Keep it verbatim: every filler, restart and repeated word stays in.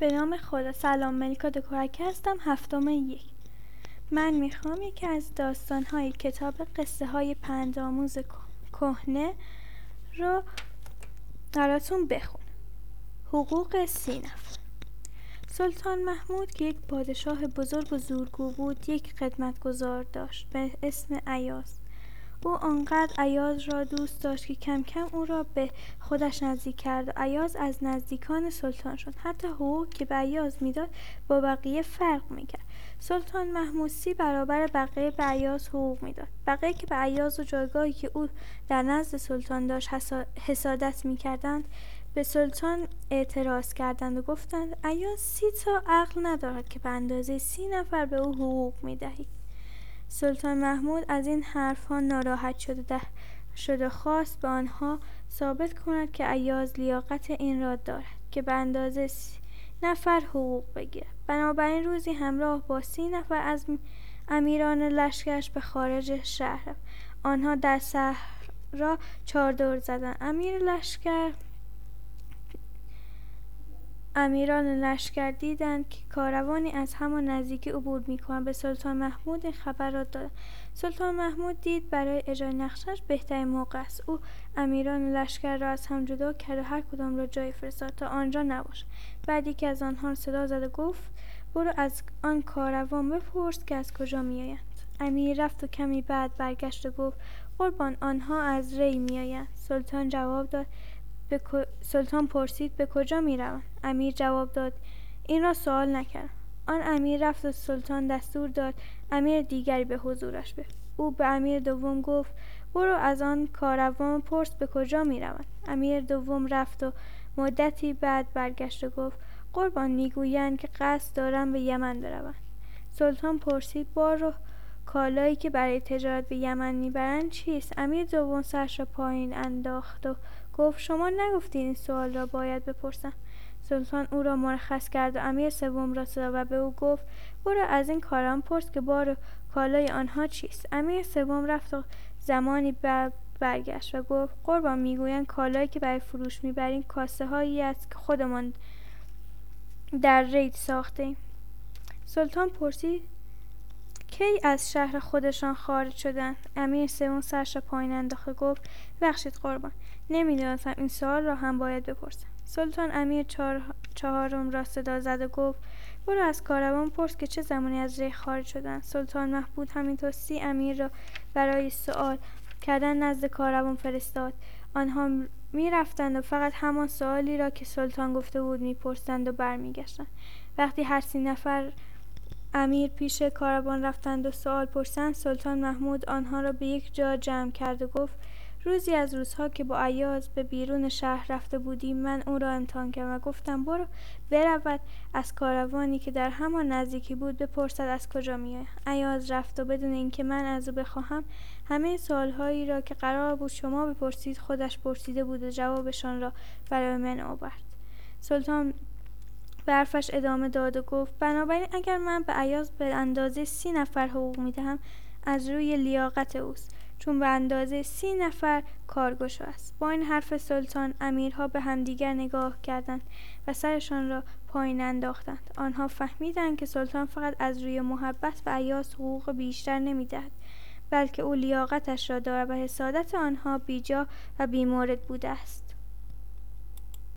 به نام خدا. سلام، ملیکا دکورکی هستم. هفتم یک. من میخوام یکی از داستانهای کتاب قصه های پندآموز کهنه رو براتون بخون. حقوق سی نفر. سلطان محمود که یک پادشاه بزرگ و زورگو بود، یک خدمتگزار داشت به اسم ایاز. او آنقدر ایاز را دوست داشت که کم کم او را به خودش نزدیک کرد و ایاز از نزدیکان سلطان شد. حتی حقوق که به ایاز میداد با بقیه فرق میکرد. سلطان محمود سی برابر بقیه به ایاز حقوق میداد. بقیه که به ایاز و جایگاهی که او در نزد سلطان داشت حسادت میکردند، به سلطان اعتراض کردند و گفتند ایاز سی تا عقل ندارد که به اندازه سی نفر به او حقوق میدهید. سلطان محمود از این حرفها ناراحت شده شده خواست به آنها ثابت کند که ایاز لیاقت این را دارد که به اندازه سی نفر حقوق بگیرد. بنابراین روزی همراه با سی نفر از امیران لشکرش به خارج شهر رفت. آنها در صحرا چادر زدند. امیر لشکر امیران لشکر دیدند که کاروانی از همان نزدیکی عبور می‌کند. به سلطان محمود این خبر را دادند. سلطان محمود دید برای اجرای نقشش بهترین موقع است. او امیران لشکر را از هم جدا کرد و هر کدام را جایی فرستاد تا آنجا نباشد. بعد یکی از آنها صدا زد و گفت برو از آن کاروان بپرس که از کجا میآیند. امیر رفت و کمی بعد برگشت و گفت قربان، آنها از ری میآیند. سلطان جواب داد به سلطان پرسید به کجا می روند؟ امیر جواب داد این را سوال نکرد. آن امیر رفت و سلطان دستور داد امیر دیگری به حضورش بفرست. او به امیر دوم گفت برو از آن کاروان پرس به کجا می روند. امیر دوم رفت و مدتی بعد برگشت و گفت قربان، میگویند که قصد دارند به یمن بروند. سلطان پرسید بار و کالایی که برای تجارت به یمن میبرند چیست؟ امیر دوم سرش را پایین انداخت و گفت شما نگفتید این سوال را باید بپرسم. سلطان او را مرخص کرد و امیر سوم را صدا و به او گفت برو از این کاروان پرس که بار و کالای آنها چیست. امیر سوم رفت و زمانی بعد برگشت و گفت قربان، میگویند کالایی که برای فروش میبریم کاسه هایی است که خودمان در رید ساخته ایم. سلطان پرسید کی از شهر خودشان خارج شدند؟ امیر سوم سرش را پایین انداخت و گفت ببخشید قربان، نمیدانستم این سوال را هم باید بپرسم. سلطان امیر چهار... چهارم را صدا زد و گفت برو از کاروان پرس که چه زمانی از ری خارج شدند. سلطان محمود همینطور سی امیر را برای سوال کردن نزد کاروان فرستاد. آنها می رفتند و فقط همان سوالی را که سلطان گفته بود می پرسند و برمیگشتند. وقتی هر سی نفر امیر پیش کاروان رفتند و سوال پرسیدند، سلطان محمود آنها را به یک جا جمع کرد و گفت روزی از روزها که با ایاز به بیرون شهر رفته بودیم، من او را امتحان کردم و گفتم برو برود از کاروانی که در همان نزدیکی بود بپرسد از کجا میآید. ایاز رفت و بدون اینکه من از او بخواهم همه سوالهایی را که قرار بود شما بپرسید خودش پرسیده بود و جوابشان را برای من آورد. سلطان به حرفش ادامه داد و گفت بنابراین اگر من به ایاز به اندازه سی نفر حقوق میدهم از روی لیاقت اوست، چون به اندازه سی نفر کارگشا است. با این حرف سلطان امیرها به همدیگر نگاه کردند و سرشان را پایین انداختند. آنها فهمیدند که سلطان فقط از روی محبت به ایاز حقوق بیشتر نمیدهد، بلکه او لیاقتش را دارد و حسادت آنها بیجا و بیمورد بوده است.